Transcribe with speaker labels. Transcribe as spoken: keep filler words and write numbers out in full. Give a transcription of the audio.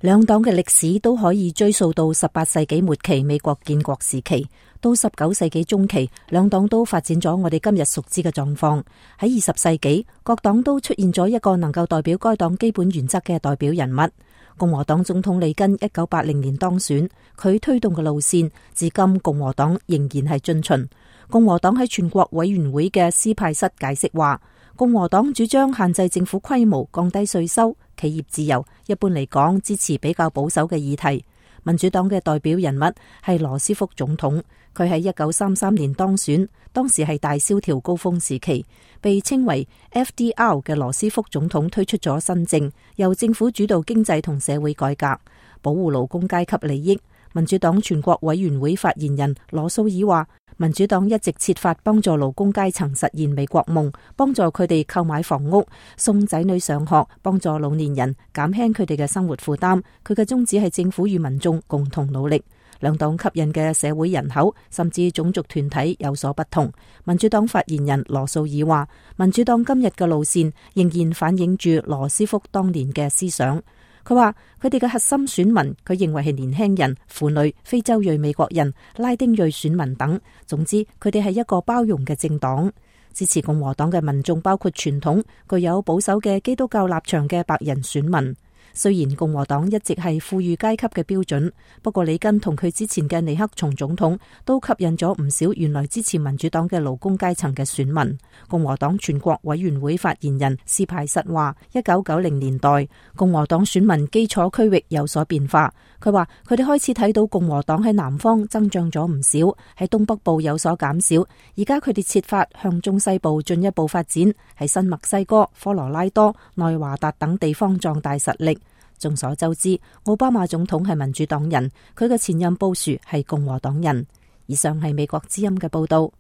Speaker 1: 兩黨嘅歷史都可以追溯到十八世紀末期美國建國時期，到十九世紀中期，兩黨都發展咗我哋今日熟知嘅狀況。喺二十世紀，各黨都出現咗一個能夠代表該黨基本原則嘅代表人物。共和黨總統里根一九八零年當選，佢推動嘅路線至今共和黨仍然係遵循。共和黨喺全國委員會嘅斯派室解釋話，共和黨主張限制政府規模、降低稅收、企業自由，一般嚟講支持比較保守嘅議題。民主黨嘅代表人物係羅斯福總統，佢喺一九三三年當選，當時係大蕭條高峰時期，被稱為 F D R 嘅羅斯福總統推出咗新政，由政府主導經濟同社會改革，保護勞工階級利益。民主黨全國委員會發言人羅素爾話，民主黨一直設法幫助勞工階層實現美國夢，幫助佢哋購買房屋、送仔女上學，幫助老年人減輕佢哋嘅生活負擔。佢嘅宗旨係政府與民眾共同努力。兩黨吸引嘅社會人口甚至種族團體有所不同。民主黨發言人羅素爾話，民主黨今日嘅路線仍然反映住羅斯福當年嘅思想。佢話佢哋嘅核心選民，佢認為係年輕人、婦女、非洲裔美國人、拉丁裔選民等。總之，佢哋係一個包容嘅政黨。支持共和黨嘅民眾包括傳統具有保守嘅基督教立場嘅白人選民。雖然共和黨一直係富裕階級嘅標準，不過里根同佢之前嘅尼克松總統都吸引咗唔少原來支持民主黨嘅勞工階層嘅選民。共和黨全國委員會發言人斯派塞話，一九九零年代共和黨選民基礎區域有所變化。佢話佢哋開始睇到共和黨喺南方增長咗唔少，喺東北部有所減少。而家佢哋設法向中西部進一步發展，喺新墨西哥、科羅拉多、內華達等地方壯大實力。眾所周知，奧巴馬總統係民主黨人，佢嘅前任布殊係共和黨人。以上係美國之音嘅報道。